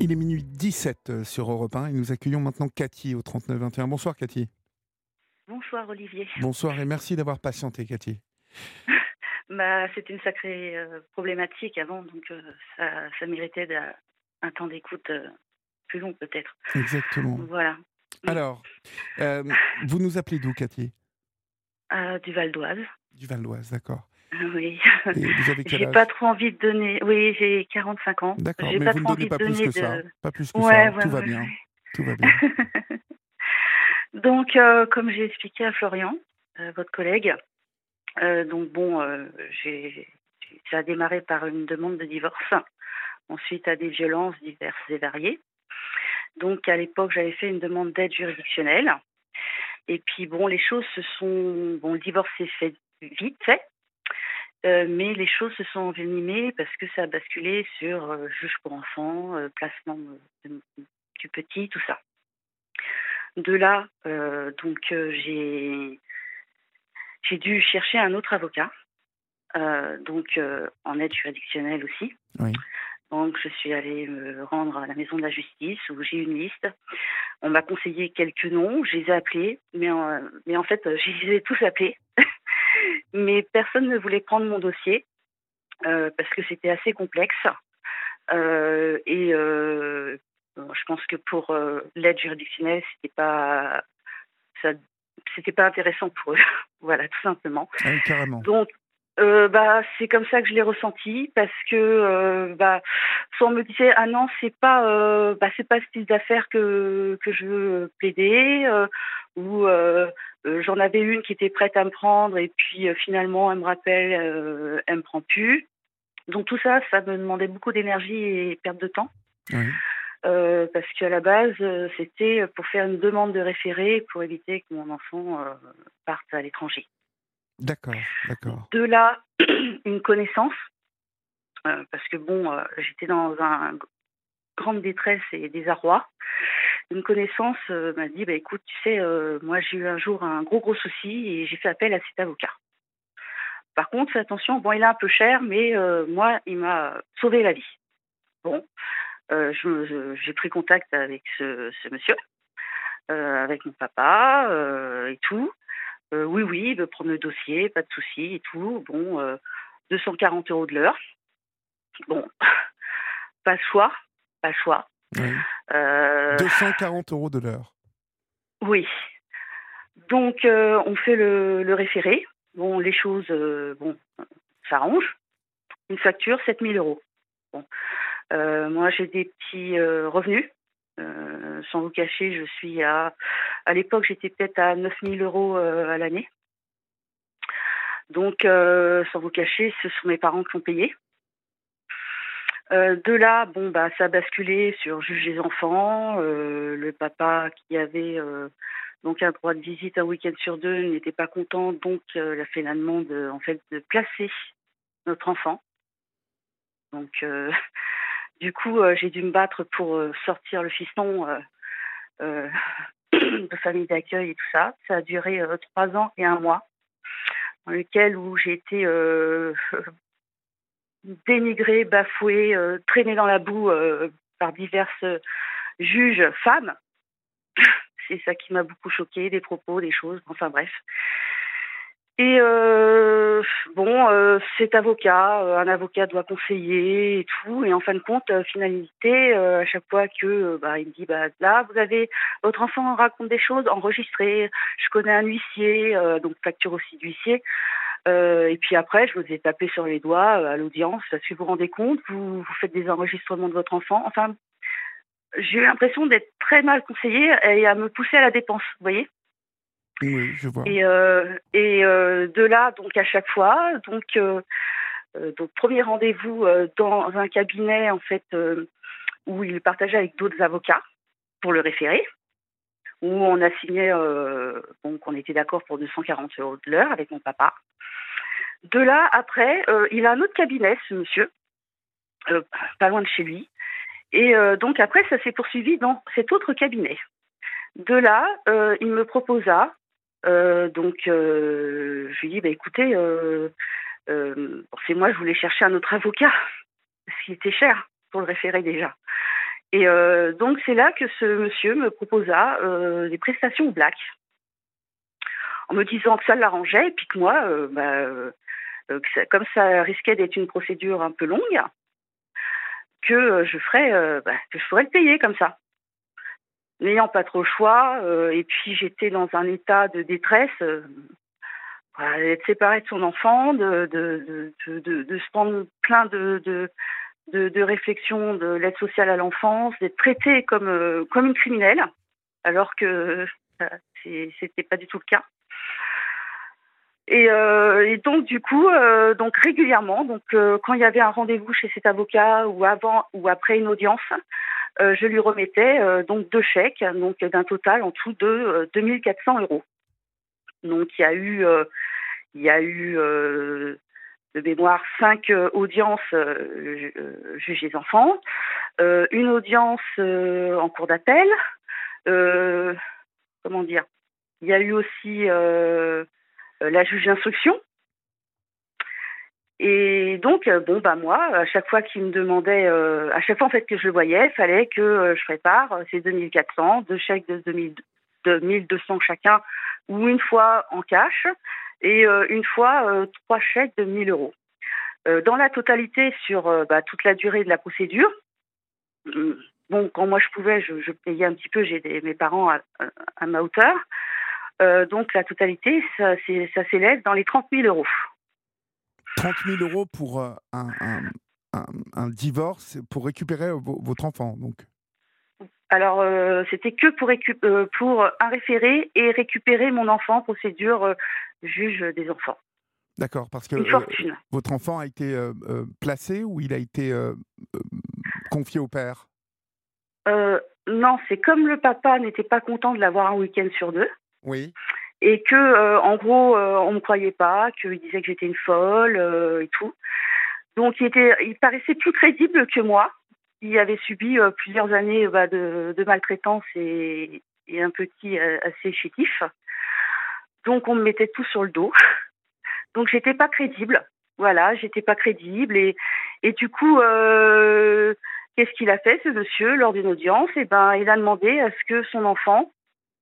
Il est minuit 17 sur Europe 1 et nous accueillons maintenant Cathy au 39 21. Bonsoir Cathy. Bonsoir Olivier. Bonsoir et merci d'avoir patienté Cathy. C'était une sacrée problématique avant, donc ça méritait un temps d'écoute plus long peut-être. Exactement. Voilà. Mm. Alors, vous nous appelez d'où Cathy? Du Val d'Oise. Du Val d'Oise, d'accord. Oui. Et vous avez quel J'ai pas âge? trop envie de donner. Oui, j'ai 45 ans. D'accord, J'ai mais pas vous ne trop donnez envie de pas plus donner que ça. de. Pas plus que Ouais, ça. ouais, Tout va ouais. bien. Tout va bien. Donc, comme j'ai expliqué à Florian, votre collègue, donc bon, ça a démarré par une demande de divorce, ensuite à des violences diverses et variées. Donc à l'époque, j'avais fait une demande d'aide juridictionnelle. Et puis bon, les choses se sont... Bon, le divorce s'est fait vite fait, mais les choses se sont envenimées parce que ça a basculé sur juge pour enfants, placement du petit, tout ça. De là, j'ai dû chercher un autre avocat, en aide juridictionnelle aussi. Oui. Donc je suis allée me rendre à la maison de la justice où j'ai une liste. On m'a conseillé quelques noms, je les ai appelés, mais en fait, je les ai tous appelés. Mais personne ne voulait prendre mon dossier parce que c'était assez complexe. Je pense que pour l'aide juridictionnelle, ça, c'était pas intéressant pour eux. Voilà, tout simplement. Ah oui, carrément. Donc, c'est comme ça que je l'ai ressenti parce que soit on me disait ah non c'est pas ce type d'affaire que je veux plaider ou j'en avais une qui était prête à me prendre et puis finalement elle me rappelle elle me prend plus, donc tout ça me demandait beaucoup d'énergie et perte de temps. Oui. Parce qu'à la base c'était pour faire une demande de référé pour éviter que mon enfant parte à l'étranger. D'accord, d'accord. De là, une connaissance, parce que bon, j'étais dans une grande détresse et désarroi. Une connaissance m'a dit, bah, écoute, tu sais, moi j'ai eu un jour un gros souci et j'ai fait appel à cet avocat. Par contre, fais attention, bon, il est un peu cher, mais moi, il m'a sauvé la vie. Bon, j'ai pris contact avec ce monsieur, avec mon papa et tout. Oui, il veut prendre le dossier, pas de souci et tout. Bon, 240 € de l'heure. Bon, pas le choix, pas le choix. Oui. Euh, 240 € de l'heure. oui. Donc, on fait le référé. Bon, les choses, s'arrangent. Une facture, 7 000 €. Bon, moi, j'ai des petits revenus. Sans vous cacher, je suis à l'époque, j'étais peut-être à 9 000 € à l'année. Donc, sans vous cacher, ce sont mes parents qui ont payé. De là, ça a basculé sur juge des enfants. Le papa qui avait donc un droit de visite un week-end sur 2 n'était pas content, donc il a fait la demande en fait de placer notre enfant. Donc du coup, j'ai dû me battre pour sortir le fiston euh, de famille d'accueil et tout ça. Ça a duré 3 ans et 1 mois, dans lequel où j'ai été dénigrée, bafouée, traînée dans la boue par diverses juges femmes. C'est ça qui m'a beaucoup choquée, des propos, des choses, enfin bref. Et cet avocat, un avocat doit conseiller et tout. Et en fin de compte, finalité, à chaque fois que il me dit là, vous avez votre enfant raconte des choses enregistrées. Je connais un huissier, donc facture aussi d'huissier. Et puis après, je vous ai tapé sur les doigts à l'audience parce que vous vous rendez compte, vous faites des enregistrements de votre enfant. Enfin, j'ai eu l'impression d'être très mal conseillée et à me pousser à la dépense, vous voyez. Oui, je vois. Et de là, donc à chaque fois, donc premier rendez-vous dans un cabinet en fait où il partageait avec d'autres avocats pour le référé, où on a signé qu'on était d'accord pour 240 € de l'heure avec mon papa. De là, après, il a un autre cabinet, ce monsieur, pas loin de chez lui. Et donc après, ça s'est poursuivi dans cet autre cabinet. De là, il me proposa, je lui dis, écoutez, c'est moi, je voulais chercher un autre avocat, parce qu'il était cher pour le référé déjà. Et donc, c'est là que ce monsieur me proposa des prestations au black, en me disant que ça l'arrangeait et puis que moi, comme ça risquait d'être une procédure un peu longue, que que je ferais le payer comme ça. N'ayant pas trop le choix, et puis j'étais dans un état de détresse, d'être séparée de son enfant, de se prendre plein de réflexions de l'aide sociale à l'enfance, d'être traitée comme une criminelle, alors que c'était pas du tout le cas. Et donc du coup, donc régulièrement, quand il y avait un rendez-vous chez cet avocat ou avant ou après une audience, je lui remettais donc 2 chèques, donc d'un total en tout de 2 400 €. Donc il y a eu de mémoire 5 audiences juge des enfants, une audience en cour d'appel. Comment dire? Il y a eu aussi la juge d'instruction. Et donc, moi, à chaque fois qu'il me demandait, à chaque fois en fait que je le voyais, il fallait que je prépare ces 2 400, 2 chèques de 1 200 chacun, ou une fois en cash, et une fois 3 chèques de 1 000 €. Dans la totalité sur toute la durée de la procédure, quand moi je pouvais, je payais un petit peu, mes parents à ma hauteur. Donc la totalité, ça s'élève dans les 30 000 €. 30 000 € pour un divorce, pour récupérer votre enfant, donc. Alors, c'était que pour un référé et récupérer mon enfant, procédure juge des enfants. D'accord, parce que une fortune. votre enfant a été placé ou il a été confié au père? Non, c'est comme le papa n'était pas content de l'avoir un week-end sur 2, Oui. et que, en gros, on me croyait pas, qu'il disait que j'étais une folle et tout. Donc il paraissait plus crédible que moi, qui avait subi plusieurs années de maltraitance et un petit assez chétif. Donc on me mettait tout sur le dos. Donc j'étais pas crédible. Voilà, j'étais pas crédible et du coup, qu'est-ce qu'il a fait ce monsieur lors d'une audience? Il a demandé à ce que son enfant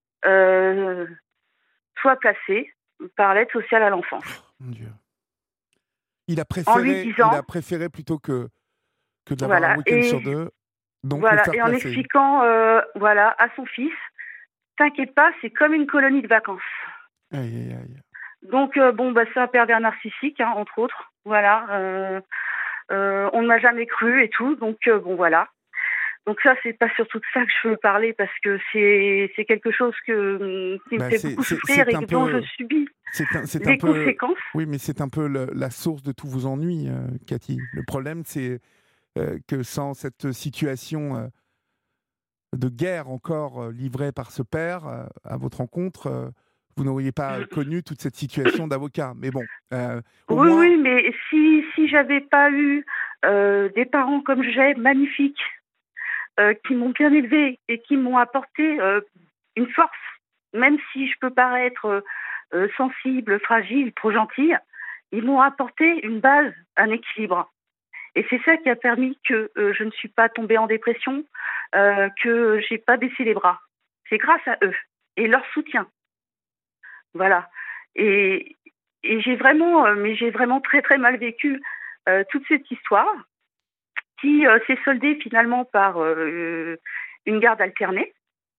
soit placé par l'aide sociale à l'enfance. Mon Dieu. Il a En lui disant, préféré plutôt que d'avoir un voilà, week-end sur 2, donc le voilà, faire et en placer. expliquant à son fils, t'inquiète pas, c'est comme une colonie de vacances. Aïe, aïe, aïe. Donc c'est un pervers narcissique, hein, entre autres. Voilà, on ne m'a jamais cru et tout, donc voilà. Donc ça, c'est pas surtout de ça que je veux parler, parce que c'est quelque chose qui me fait beaucoup souffrir et dont je subis les conséquences. Oui, mais c'est un peu la source de tous vos ennuis, Cathy. Le problème, c'est que sans cette situation de guerre encore livrée par ce père à votre rencontre, vous n'auriez pas connu toute cette situation d'avocat. Mais bon, au Oui, moins... oui, mais si j'avais pas eu des parents comme j'ai, magnifiques, qui m'ont bien élevée et qui m'ont apporté une force, même si je peux paraître sensible, fragile, trop gentille, ils m'ont apporté une base, un équilibre. Et c'est ça qui a permis que je ne suis pas tombée en dépression, que j'ai pas baissé les bras. C'est grâce à eux et leur soutien. Voilà. Et j'ai vraiment très très mal vécu toute cette histoire, qui s'est soldée finalement par une garde alternée.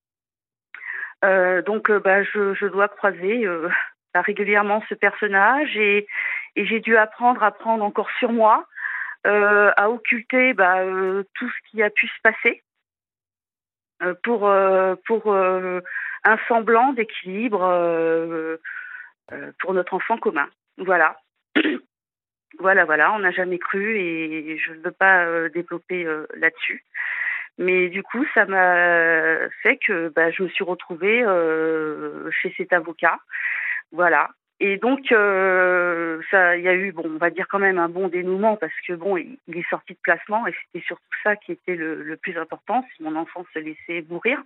Je dois croiser régulièrement ce personnage, et j'ai dû apprendre à prendre encore sur moi, à occulter tout ce qui a pu se passer pour un semblant d'équilibre pour notre enfant commun. Voilà. Voilà, on n'a jamais cru, et je ne veux pas développer là-dessus. Mais du coup, ça m'a fait que je me suis retrouvée chez cet avocat. Voilà. Et donc, il y a eu, on va dire quand même un bon dénouement, parce que il est sorti de placement, et c'était surtout ça qui était le plus important, si mon enfant se laissait mourir.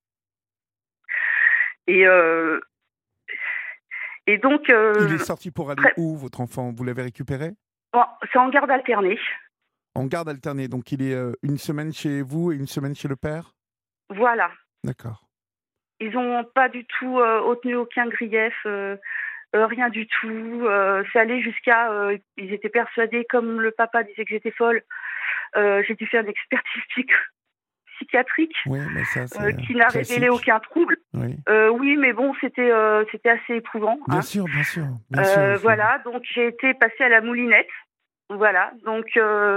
Et donc... il est sorti pour aller où, votre enfant? Vous l'avez récupéré? c'est en garde alternée. En garde alternée, donc il est une semaine chez vous et une semaine chez le père? Voilà. D'accord. Ils n'ont pas du tout obtenu aucun grief, rien du tout. C'est allé jusqu'à... ils étaient persuadés, comme le papa disait que j'étais folle, j'ai dû faire une expertise psychiatrique Oui, mais ça, c'est qui n'a classique. révélé aucun trouble. Oui. Oui, mais bon, c'était assez éprouvant. Bien Hein. sûr, bien sûr. Bien sûr. Voilà, donc j'ai été passée à la moulinette. Voilà, donc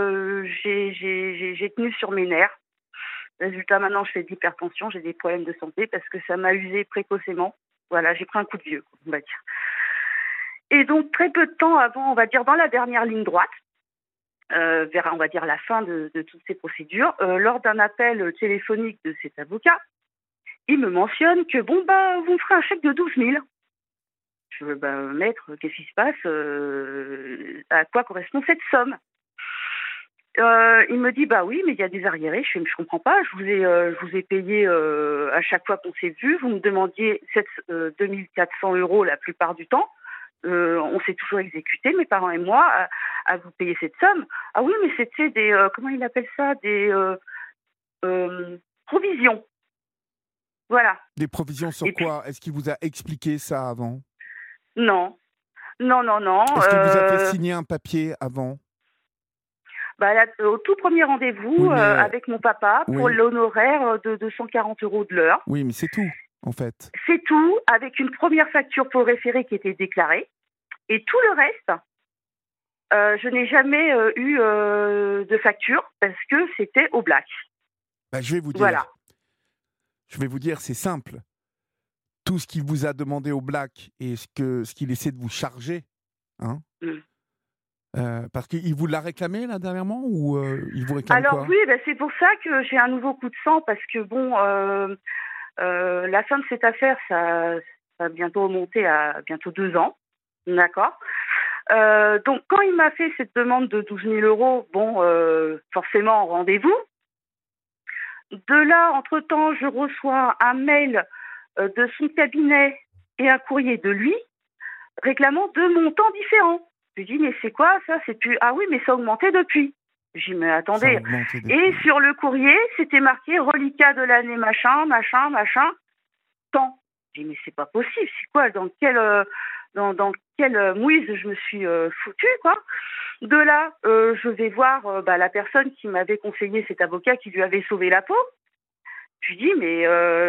j'ai tenu sur mes nerfs. Résultat, maintenant, je fais de l'hypertension, j'ai des problèmes de santé parce que ça m'a usé précocement. Voilà, j'ai pris un coup de vieux, on va dire. Et donc, très peu de temps avant, on va dire dans la dernière ligne droite, vers, on va dire, la fin de toutes ces procédures, lors d'un appel téléphonique de cet avocat, il me mentionne que, bon, bah, vous me ferez un chèque de 12 000. Je veux, bah, maître, qu'est-ce qui se passe? À quoi correspond cette somme? Il me dit, bah oui, mais il y a des arriérés. Je comprends pas. Je vous ai payé à chaque fois qu'on s'est vu. Vous me demandiez 2 400 € la plupart du temps. On s'est toujours exécuté, mes parents et moi, à vous payer cette somme. Ah oui, mais c'était des, comment il appelle ça? Des provisions. Voilà. Des provisions sur quoi? Est-ce qu'il vous a expliqué ça avant? Non. Non, non, non. Est-ce qu'il vous a fait signer un papier avant? Bah, au tout premier rendez-vous Oui, mais avec mon papa pour oui. l'honoraire de 240 € de l'heure. Oui, mais c'est tout, en fait. C'est tout, avec une première facture pour le référé qui était déclarée. Et tout le reste, je n'ai jamais eu de facture parce que c'était au black. Bah, je vais vous dire. Voilà. Je vais vous dire, c'est simple. Tout ce qu'il vous a demandé au black et ce qu'il essaie de vous charger, hein, parce qu'il vous l'a réclamé là dernièrement ou il vous réclame Alors quoi? oui, bah, c'est pour ça que j'ai un nouveau coup de sang parce que bon, la fin de cette affaire, ça va bientôt remonter à bientôt 2 ans, d'accord. Donc quand il m'a fait cette demande de 12 000 €, bon, forcément rendez-vous. De là, entre-temps, je reçois un mail de son cabinet et un courrier de lui réclamant 2 montants différents. Je lui dis, mais c'est quoi ça? C'est plus... Ah oui, mais ça a augmenté depuis. Je dis, mais Ça a attendez. augmenté depuis. Et sur le courrier, c'était marqué reliquat de l'année machin, tant. Je dis, mais c'est pas possible. C'est quoi? Dans quelle mouise je me suis foutue, quoi. De là, je vais voir la personne qui m'avait conseillé cet avocat qui lui avait sauvé la peau. Je lui dis, mais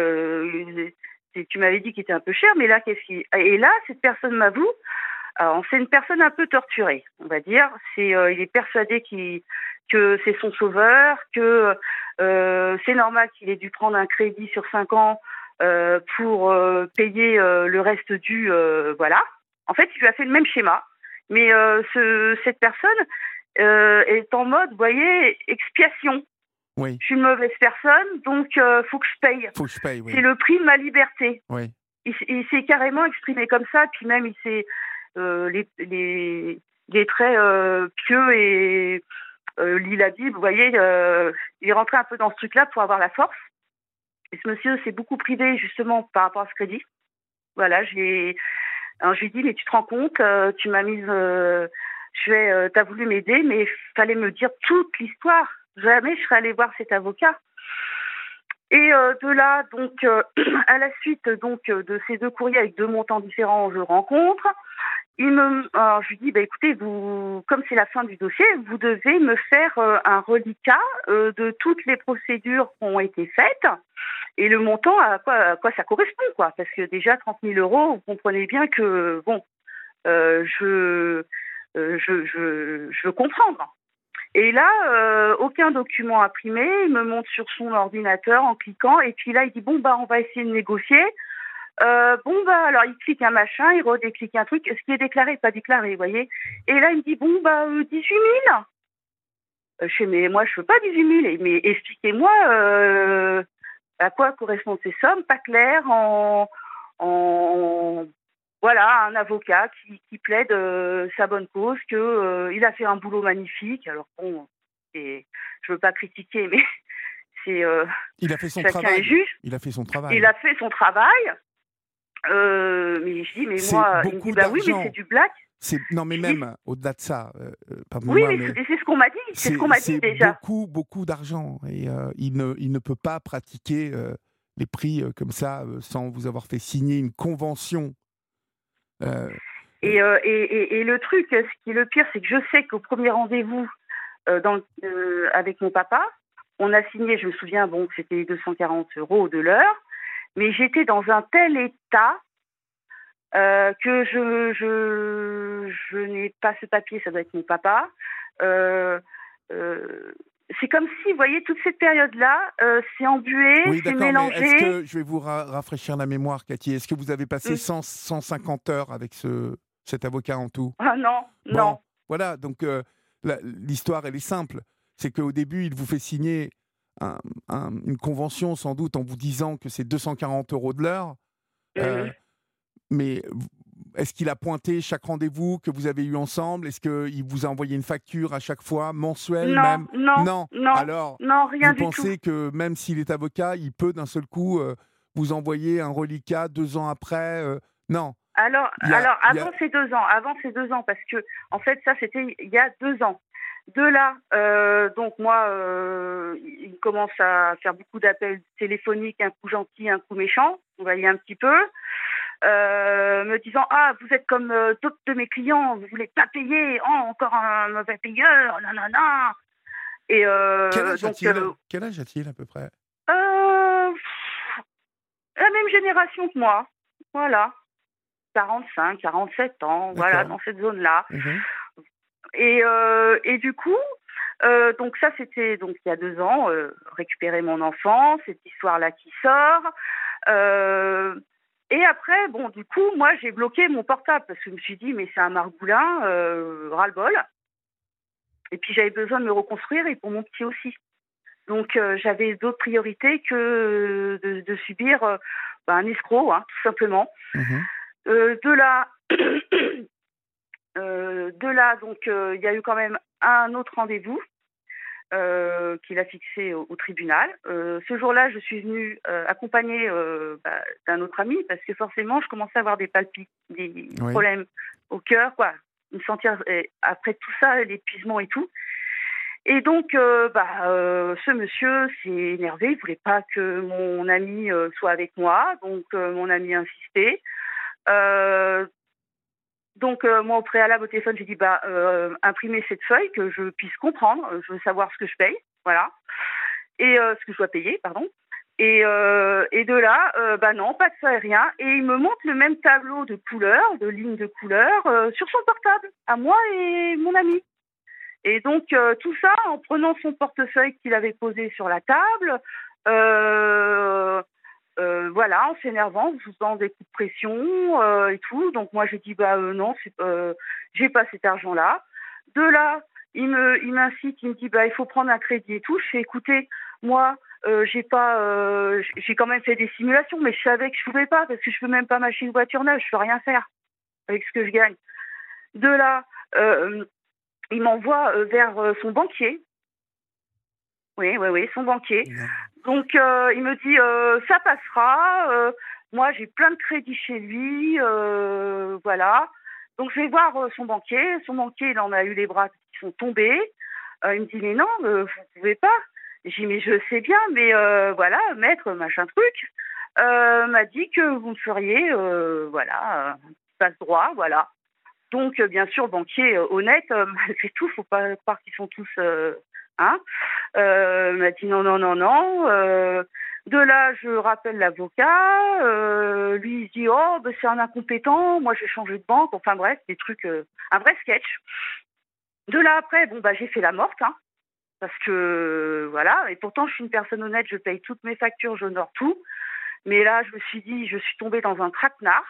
tu m'avais dit qu'il était un peu cher, mais là, qu'est-ce qui... Et là, cette personne m'avoue, alors, c'est une personne un peu torturée, on va dire. Il est persuadé que c'est son sauveur, que c'est normal qu'il ait dû prendre un crédit sur 5 ans pour payer le reste dû, voilà. En fait, il lui a fait le même schéma. Mais cette personne est en mode, vous voyez, expiation. Oui. Je suis une mauvaise personne, donc faut que je paye. Faut que je paye, oui. C'est le prix de ma liberté. Oui. Il s'est carrément exprimé comme ça, puis même il s'est les traits pieux et lit la Bible, vous voyez, il est rentré un peu dans ce truc-là pour avoir la force. Et ce monsieur s'est beaucoup privé justement par rapport à ce crédit. Voilà, alors je lui ai dit, mais tu te rends compte, tu m'as mise, t'as voulu m'aider, mais il fallait me dire toute l'histoire. Jamais je serais allée voir cet avocat. Et de là, donc, à la suite donc de ces 2 courriers avec 2 montants différents, je rencontre. Alors je lui dis, écoutez, vous, comme c'est la fin du dossier, vous devez me faire un reliquat de toutes les procédures qui ont été faites et le montant à quoi ça correspond, quoi. Parce que déjà 30 000 €, vous comprenez bien que bon, je veux comprendre. Et là, aucun document imprimé, il me montre sur son ordinateur en cliquant, et puis là, il dit, bon, on va essayer de négocier. Alors il clique un machin, il redéclique un truc, ce qui est déclaré, pas déclaré, vous voyez. Et là, il me dit, 18 000. Je fais, mais moi, je veux pas 18 000, mais expliquez-moi à quoi correspondent ces sommes, pas clair, voilà, un avocat qui plaide sa bonne cause, il a fait un boulot magnifique. Alors bon, je veux pas critiquer, mais c'est il a fait son chacun travail. est juge. Il a fait son travail. Il a fait son travail. Mais je dis, mais moi, il me dit, oui, mais c'est du black. Non, mais Je dis, même au-delà de ça, oui, pardonnez-moi, mais mais c'est ce qu'on m'a dit. C'est ce qu'on m'a dit déjà. beaucoup, beaucoup d'argent. Et il ne peut pas pratiquer les prix comme ça sans vous avoir fait signer une convention. Euh, euh, Et le truc, ce qui est le pire, c'est que je sais qu'au premier rendez-vous avec mon papa, on a signé, je me souviens, bon, que c'était 240 € de l'heure, mais j'étais dans un tel état que je n'ai pas ce papier, ça doit être mon papa. Euh, euh, c'est comme si, vous voyez, toute cette période-là, c'est embué, oui, c'est d'accord, mais est-ce mélangé. que, je vais vous rafraîchir la mémoire, Cathy, est-ce que vous avez passé Hum. 150 heures avec cet avocat en tout? Ah non, Bon, non. voilà, donc l'histoire, elle est simple. C'est qu'au début, il vous fait signer une convention, sans doute, en vous disant que c'est 240 € de l'heure. Mhm. Mais est-ce qu'il a pointé chaque rendez-vous que vous avez eu ensemble? Est-ce qu'il vous a envoyé une facture à chaque fois, mensuelle Non, même? non, Non. non, Alors, non, rien vous du tout. pensez que même s'il est avocat, il peut d'un seul coup vous envoyer un reliquat 2 ans après? Non. Alors Il y a... avant ces 2 ans, parce que en fait ça c'était il y a 2 ans. De là, donc moi, il commence à faire beaucoup d'appels téléphoniques, un coup gentil, un coup méchant, vous voyez un petit peu, me disant ah vous êtes comme d'autres de mes clients, vous voulez pas payer, oh encore un mauvais payeur, nanana. Et Quel âge donc a-t-il? Quel âge a-t-il à peu près? euh, la même génération que moi, voilà. 45, 47 ans, voilà, D'accord. dans cette zone-là. Mhm. Et du coup, donc ça, c'était donc il y a 2 ans, récupérer mon enfant, cette histoire-là qui sort. Euh, et après, bon, du coup, moi, j'ai bloqué mon portable parce que je me suis dit, mais c'est un margoulin, ras-le-bol. Et puis, j'avais besoin de me reconstruire et pour mon petit aussi. Donc, j'avais d'autres priorités que de subir un escroc, hein, tout simplement. Mhm. De là, donc, il y a eu quand même un autre rendez-vous qu'il a fixé au tribunal. Ce jour-là, je suis venue accompagnée d'un autre ami parce que forcément, je commençais à avoir des des Oui. problèmes au cœur, quoi. Me sentir après tout ça, l'épuisement et tout. Et donc, ce monsieur s'est énervé. Il voulait pas que mon ami soit avec moi. Donc, mon ami a insisté. Euh, Donc, moi, au préalable, au téléphone, j'ai dit, imprimez cette feuille que je puisse comprendre. Je veux savoir ce que je paye, voilà. Et ce que je dois payer, pardon. Et de là, non, pas de ça et rien. Et il me montre le même tableau de couleurs, de lignes de couleurs, sur son portable, à moi et mon ami. Et donc, tout ça en prenant son portefeuille qu'il avait posé sur la table, euh, voilà, en s'énervant, en faisant des coups de pression et tout. Donc moi j'ai dit non, j'ai pas cet argent-là. De là, il m'incite, il me dit il faut prendre un crédit et tout. Je fais écoutez, moi j'ai pas, j'ai quand même fait des simulations, mais je savais que je pouvais pas parce que je peux même pas m'acheter une voiture neuve, je peux rien faire avec ce que je gagne. De là, il m'envoie vers son banquier. Oui, oui, oui, son banquier. Non. Donc, il me dit, ça passera. Moi, j'ai plein de crédits chez lui. Voilà. Donc, je vais voir son banquier. Son banquier, il en a eu les bras qui sont tombés. Il me dit, mais non, vous pouvez pas. J'ai dit, mais je sais bien, mais voilà, maître, machin truc, m'a dit que vous me feriez, voilà, un passe droit, voilà. Donc, bien sûr, banquier honnête, malgré tout, faut pas croire qu'ils sont tous, hein. M'a dit non, non, non, non. De là, je rappelle l'avocat. Lui, il se dit oh, c'est un incompétent. Moi, j'ai changé de banque. Enfin bref, des trucs, un vrai sketch. De là après, j'ai fait la morte, hein, parce que voilà. Et pourtant, je suis une personne honnête. Je paye toutes mes factures, j'honore tout. Mais là, je me suis dit, je suis tombée dans un traquenard.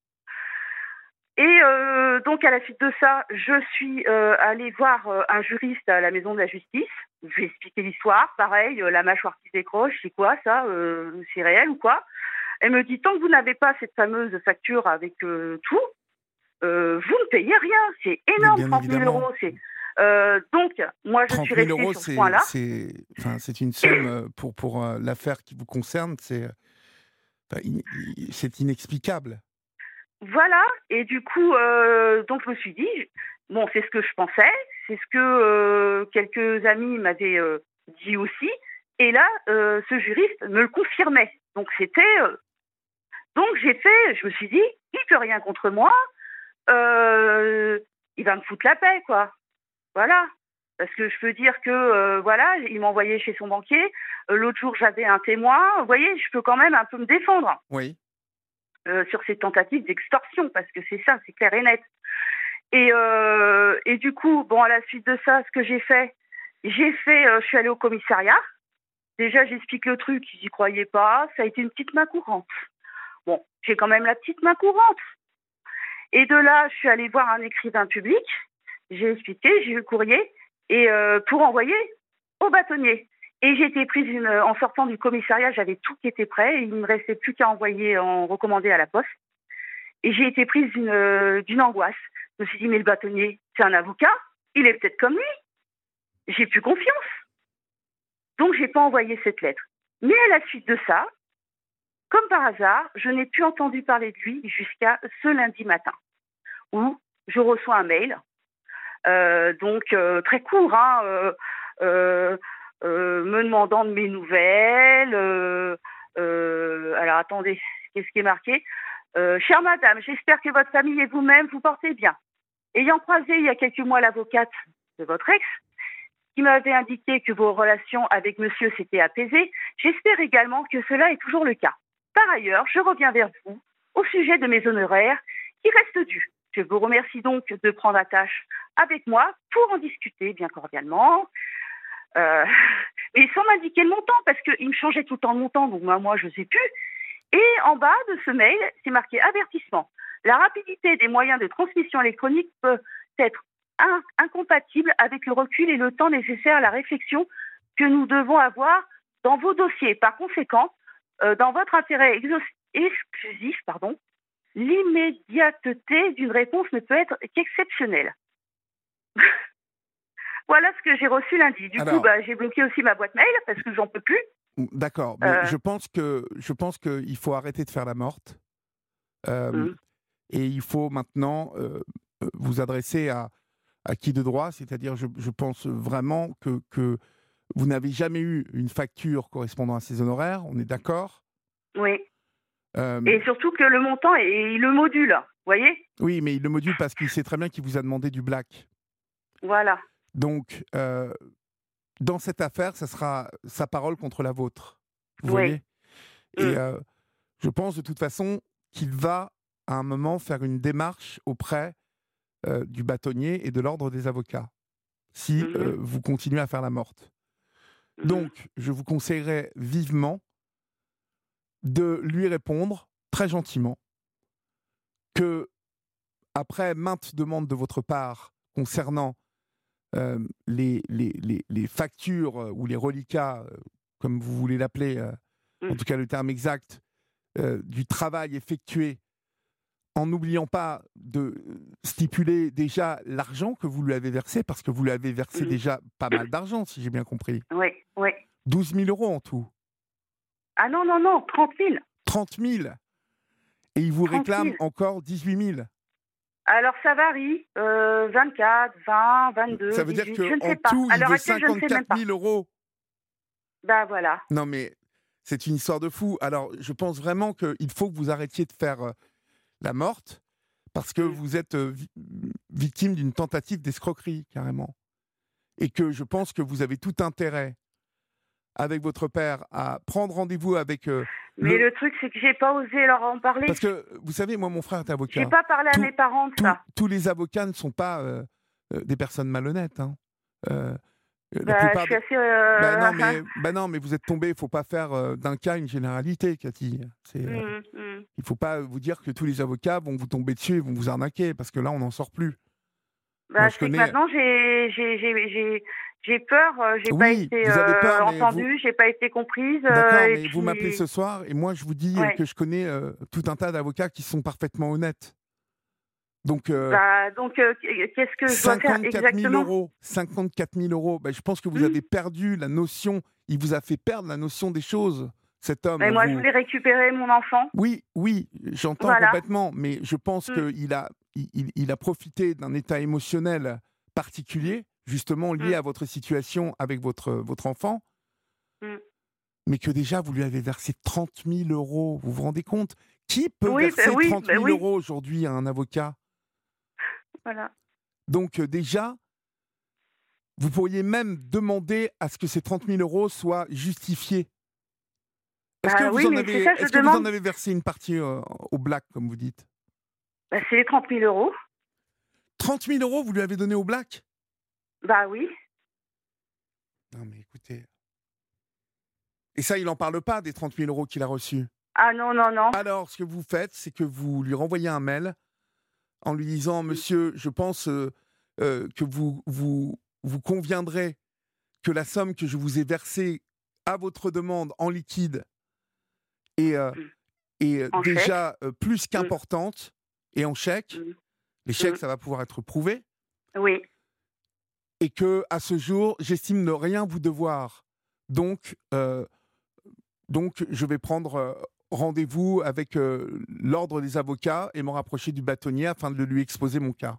Et donc, à la suite de ça, je suis allée voir un juriste à la maison de la justice. Je lui ai expliqué l'histoire. Pareil, la mâchoire qui se décroche, c'est quoi ça c'est réel ou quoi? Elle me dit, tant que vous n'avez pas cette fameuse facture avec tout, vous ne payez rien. C'est Mais énorme, bien 30 000 évidemment. euros. Donc, moi, je 30 suis 000 restée euros, sur ce point-là. c'est une somme pour l'affaire qui vous concerne, c'est inexplicable. voilà. Et du coup, donc je me suis dit, bon, c'est ce que je pensais, c'est ce que quelques amis m'avaient dit aussi. Et là, ce juriste me le confirmait. Donc donc je me suis dit, il peut rien contre moi, il va me foutre la paix, quoi. Voilà. Parce que je peux dire que, voilà, il m'a envoyé chez son banquier. L'autre jour, j'avais un témoin. Vous voyez, je peux quand même un peu me défendre Oui. sur ces tentatives d'extorsion, parce que c'est ça, c'est clair et net. Et du coup, bon, à la suite de ça, ce que je suis allée au commissariat. Déjà, j'explique le truc, ils n'y croyaient pas. Ça a été une petite main courante. Bon, j'ai quand même la petite main courante. Et de là, je suis allée voir un écrivain public. J'ai expliqué, j'ai eu le courrier, et pour envoyer au bâtonnier. Et j'ai été prise en sortant du commissariat, j'avais tout qui était prêt, et il ne me restait plus qu'à envoyer en recommandé à la poste. Et j'ai été prise d'une angoisse. Je me suis dit, mais le bâtonnier, c'est un avocat, il est peut-être comme lui. J'ai plus confiance. Donc, j'ai pas envoyé cette lettre. Mais à la suite de ça, comme par hasard, je n'ai plus entendu parler de lui jusqu'à ce lundi matin, où je reçois un mail, donc très court, hein, me demandant de mes nouvelles. Alors, attendez, qu'est-ce qui est marqué ? Chère madame, j'espère que votre famille et vous-même vous portez bien. Ayant croisé il y a quelques mois l'avocate de votre ex, qui m'avait indiqué que vos relations avec monsieur s'étaient apaisées, j'espère également que cela est toujours le cas. Par ailleurs, je reviens vers vous au sujet de mes honoraires qui restent dus. Je vous remercie donc de prendre attache avec moi pour en discuter bien cordialement. Mais sans m'indiquer le montant, parce qu'il me changeait tout le temps le montant, donc moi je ne sais plus. Et en bas de ce mail, c'est marqué avertissement. La rapidité des moyens de transmission électronique peut être incompatible avec le recul et le temps nécessaire à la réflexion que nous devons avoir dans vos dossiers. Par conséquent, dans votre intérêt exclusif, l'immédiateté d'une réponse ne peut être qu'exceptionnelle. Voilà ce que j'ai reçu lundi. Du coup, j'ai bloqué aussi ma boîte mail parce que j'en peux plus. D'accord, mais je pense qu'il faut arrêter de faire la morte. Et il faut maintenant vous adresser à qui de droit, c'est-à-dire je pense vraiment que vous n'avez jamais eu une facture correspondant à ces honoraires, on est d'accord ? Oui. Et surtout que le montant, il le module, vous voyez ? Oui, mais il le module parce qu'il sait très bien qu'il vous a demandé du black. Voilà. Donc, dans cette affaire, ça sera sa parole contre la vôtre. Vous voyez ? Et je pense de toute façon qu'il va à un moment faire une démarche auprès du bâtonnier et de l'ordre des avocats, si vous continuez à faire la morte. Donc, je vous conseillerais vivement de lui répondre très gentiment que, après maintes demandes de votre part concernant les factures ou les reliquats, comme vous voulez l'appeler, en tout cas le terme exact, du travail effectué, en n'oubliant pas de stipuler déjà l'argent que vous lui avez versé, parce que vous lui avez versé déjà pas mal d'argent, si j'ai bien compris. Oui, oui. 12 000 euros en tout. Ah non, 30 000. 30 000. Et il vous réclame encore 18 000. Alors ça varie, 24, 20, 22, ça veut 18, dire je ne sais qu'en tout, pas. il veut 54 000 euros. Ben voilà. Non mais, c'est une histoire de fou. Alors, je pense vraiment qu'il faut que vous arrêtiez de faire la morte, parce que vous êtes victime d'une tentative d'escroquerie, carrément. Et que je pense que vous avez tout intérêt, avec votre père, à prendre rendez-vous avec... Mais le truc, c'est que j'ai pas osé leur en parler. Parce que, vous savez, moi, mon frère est avocat. J'ai pas parlé à mes parents de ça. Tous les avocats ne sont pas des personnes malhonnêtes. Hein. Je suis assez... non, mais vous êtes tombé, il ne faut pas faire d'un cas une généralité, Cathy. Il ne faut pas vous dire que tous les avocats vont vous tomber dessus et vont vous arnaquer, parce que là, on n'en sort plus. Maintenant, j'ai peur, j'ai pas été entendue, j'ai pas été comprise. D'accord, mais vous m'appelez ce soir, et moi, je vous dis que je connais tout un tas d'avocats qui sont parfaitement honnêtes. Donc, qu'est-ce que je dois faire exactement ? 54 000 euros. Je pense que vous avez perdu la notion. Il vous a fait perdre la notion des choses, cet homme... Mais moi, je voulais récupérer mon enfant. Oui, j'entends Voilà. complètement, mais je pense qu'il a, il a profité d'un état émotionnel particulier, justement lié à votre situation avec votre enfant, mais que déjà, vous lui avez versé 30 000 €. Vous vous rendez compte? Qui peut verser 30 000 € aujourd'hui à un avocat? Voilà. Donc déjà, vous pourriez même demander à ce que ces 30 000 € soient justifiés. Est-ce que vous en avez versé une partie au black, comme vous dites? C'est les 30 000 €. 30 000 € vous lui avez donné au black? Oui. Non mais écoutez... Et ça, il n'en parle pas des 30 000 € qu'il a reçus? Ah non, non, non. Alors, ce que vous faites, c'est que vous lui renvoyez un mail en lui disant: Monsieur, je pense que vous conviendrez que la somme que je vous ai versée à votre demande en liquide est déjà plus qu'importante, et en chèque. Les chèques, ça va pouvoir être prouvé. Oui. Et que à ce jour, j'estime ne rien vous devoir. Donc, je vais prendre rendez-vous avec l'ordre des avocats et m'en rapprocher du bâtonnier afin de lui exposer mon cas.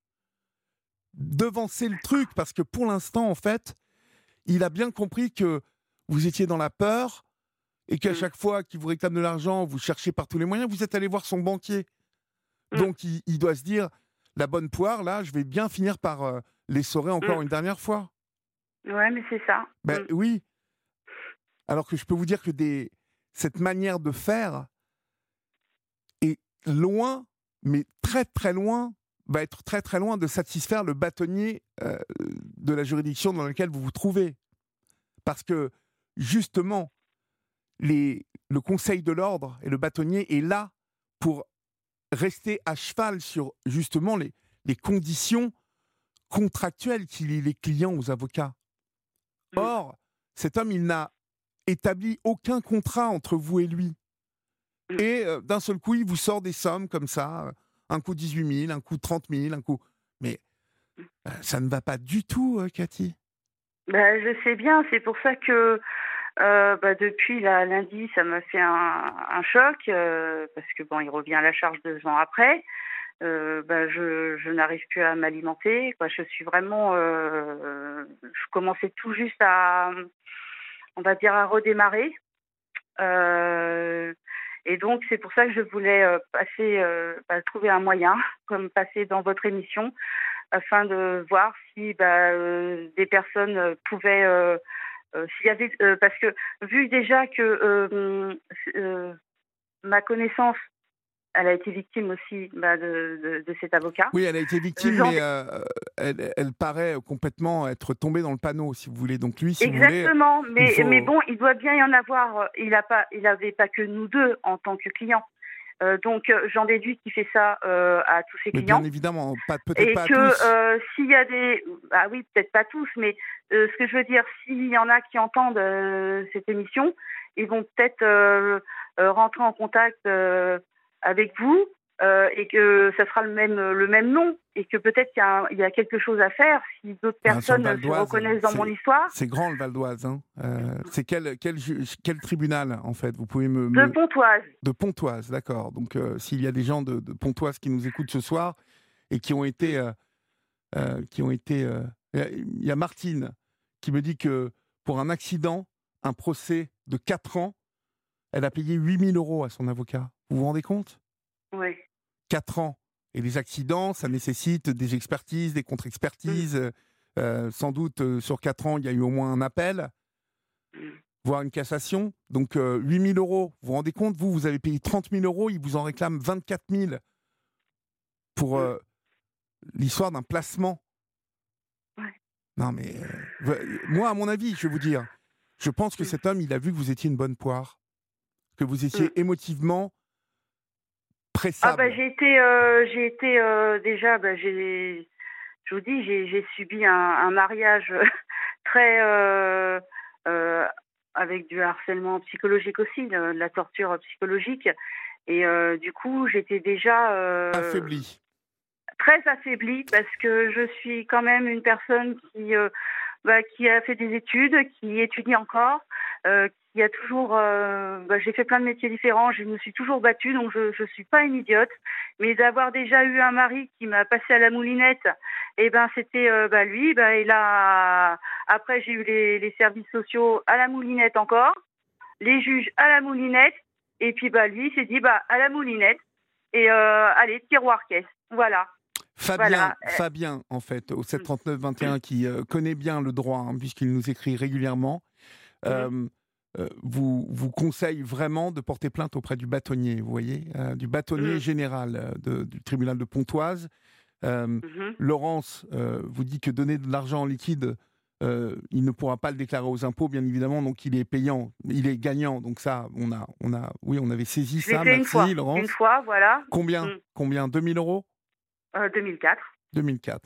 Devancer le truc, parce que pour l'instant, en fait, il a bien compris que vous étiez dans la peur et qu'à chaque fois qu'il vous réclame de l'argent, vous cherchez par tous les moyens, vous êtes allé voir son banquier. Donc, il doit se dire, la bonne poire, là, je vais bien finir par l'essorer encore une dernière fois. Ouais, mais c'est ça. Oui. Alors que je peux vous dire que cette manière de faire est loin, mais très très loin, va être très très loin de satisfaire le bâtonnier de la juridiction dans laquelle vous vous trouvez. Parce que, justement, le Conseil de l'ordre et le bâtonnier est là pour rester à cheval sur, justement, les conditions contractuelles qui lient les clients aux avocats. Or, cet homme, il n'a établi aucun contrat entre vous et lui. Et d'un seul coup, il vous sort des sommes comme ça, un coup 18 000, un coup 30 000, un coup... Mais ça ne va pas du tout, Cathy. Je sais bien, c'est pour ça que depuis lundi, ça m'a fait un choc, parce que il revient à la charge 2 ans après. Je n'arrive plus à m'alimenter. Je suis vraiment... je commençais tout juste on va dire, à redémarrer. Et donc, c'est pour ça que je voulais trouver un moyen, comme passer dans votre émission, afin de voir si des personnes pouvaient... s'il y avait... parce que, vu déjà que ma connaissance, elle a été victime aussi de cet avocat. Oui, elle a été victime, mais elle paraît complètement être tombée dans le panneau, si vous voulez. Donc lui, si exactement, vous voulez... mais bon, il doit bien y en avoir. Il avait pas que nous deux en tant que clients. Donc j'en déduis qu'il fait ça à tous ses clients. Bien évidemment, peut-être et pas à tous. Et que s'il y a des... oui, peut-être pas tous, mais ce que je veux dire, s'il y en a qui entendent cette émission, ils vont peut-être rentrer en contact avec vous, et que ça sera le même nom, et que peut-être qu'il y a quelque chose à faire si d'autres personnes se reconnaissent dans mon histoire. C'est grand, le Val d'Oise. C'est quel tribunal, en fait? Vous pouvez De Pontoise. De Pontoise, d'accord. Donc s'il y a des gens de Pontoise qui nous écoutent ce soir et qui ont été... il y a Martine qui me dit que pour un accident, un procès de 4 ans, elle a payé 8 000 € à son avocat. Vous vous rendez compte? Oui. 4 ans. Et les accidents, ça nécessite des expertises, des contre-expertises. Sans doute, sur 4 ans, il y a eu au moins un appel, voire une cassation. Donc, 8 000 €. Vous vous rendez compte? Vous avez payé 30 000 €, il vous en réclame 24 000 pour l'histoire d'un placement. Ouais. Non, mais moi, à mon avis, je vais vous dire, je pense que cet homme, il a vu que vous étiez une bonne poire, que vous étiez émotivement pressable. J'ai été déjà, je vous dis, j'ai subi un mariage très avec du harcèlement psychologique aussi, de la torture psychologique, et du coup j'étais déjà affaiblie. Très affaiblie, parce que je suis quand même une personne qui a fait des études, qui étudie encore, Il y a toujours, j'ai fait plein de métiers différents, je me suis toujours battue, donc je suis pas une idiote. Mais d'avoir déjà eu un mari qui m'a passé à la moulinette, et ben c'était, lui, il a après j'ai eu les services sociaux à la moulinette encore, les juges à la moulinette, et puis lui il s'est dit à la moulinette et allez tiroir caisse. Voilà, Fabien, voilà. Fabien, en fait, au Mmh. 739-21, qui connaît bien le droit, hein, puisqu'il nous écrit régulièrement, Mmh. euh, vous conseille vraiment de porter plainte auprès du bâtonnier, vous voyez, du bâtonnier Mmh. général du tribunal de Pontoise. Euh, Mmh. Laurence vous dit que donner de l'argent en liquide, il ne pourra pas le déclarer aux impôts, bien évidemment, donc il est payant, il est gagnant. Donc ça, oui, on avait saisi Je l'ai ça. fait Merci, une Laurence. fois, voilà. Combien? Mmh. Combien? 2000 euros? 2004. 2004.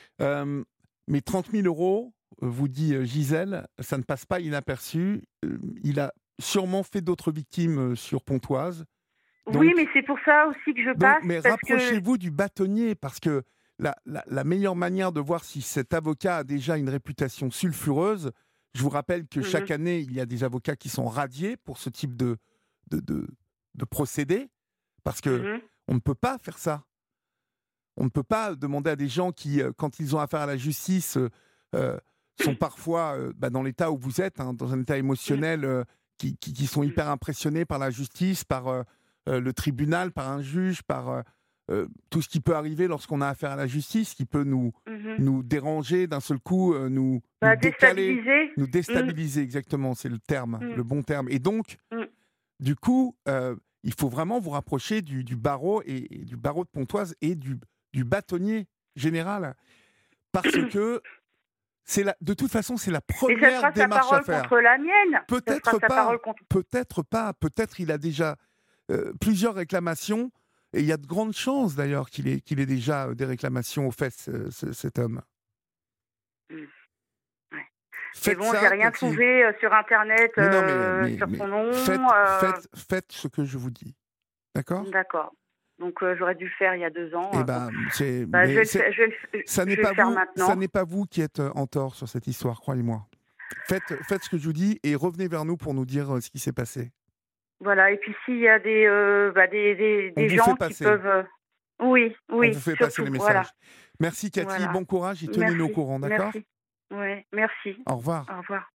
Mais 30 000 euros, vous dit Gisèle, ça ne passe pas inaperçu. Il a sûrement fait d'autres victimes sur Pontoise. Oui, Donc, mais c'est pour ça aussi que je passe, mais parce que rapprochez-vous du bâtonnier, parce que la meilleure manière de voir si cet avocat a déjà une réputation sulfureuse, je vous rappelle que mmh chaque mh. année, il y a des avocats qui sont radiés pour ce type de, de, de procédé, parce que Mmh. on ne peut pas faire ça. On ne peut pas demander à des gens qui, quand ils ont affaire à la justice, euh, sont parfois dans l'état où vous êtes, hein, dans un état Mmh. émotionnel, qui sont Mmh. hyper impressionnés par la justice, par le tribunal, par un juge, par tout ce qui peut arriver lorsqu'on a affaire à la justice, qui peut Mmh. nous déranger d'un seul coup, nous décaler, Déstabiliser. nous Mmh. déstabiliser, exactement, c'est le terme, Mmh. le bon terme. Et donc, Mmh. du coup, il faut vraiment vous rapprocher du barreau et du barreau de Pontoise et du bâtonnier général, parce que de toute façon, c'est la Mais ça première sera sa démarche à parole faire. contre la mienne. Ça sera Peut-être sa pas, parole contre. peut-être pas, peut-être il a déjà plusieurs réclamations, et il y a de grandes chances d'ailleurs qu'il ait déjà des réclamations aux fesses, cet homme. Mmh. Ouais. Mais Faites bon, j'ai ça, rien Cathy. trouvé, sur internet, Mais non, sur son nom, faites ce que je vous dis. D'accord? d'accord. Donc j'aurais dû le faire il y a 2 ans, Eh bon. ben, Je vais le faire je vais le faire ça maintenant. n'est pas vous qui êtes en tort sur cette histoire, croyez-moi. Faites ce que je vous dis et revenez vers nous pour nous dire ce qui s'est passé. Voilà, et puis s'il y a On des vous fait gens qui passer. peuvent, oui, On vous oui, fait passer surtout, les voilà, messages. Merci Cathy, voilà. bon courage et tenez-nous au Merci, courant, d'accord? merci. Ouais, merci. Au revoir. Au revoir.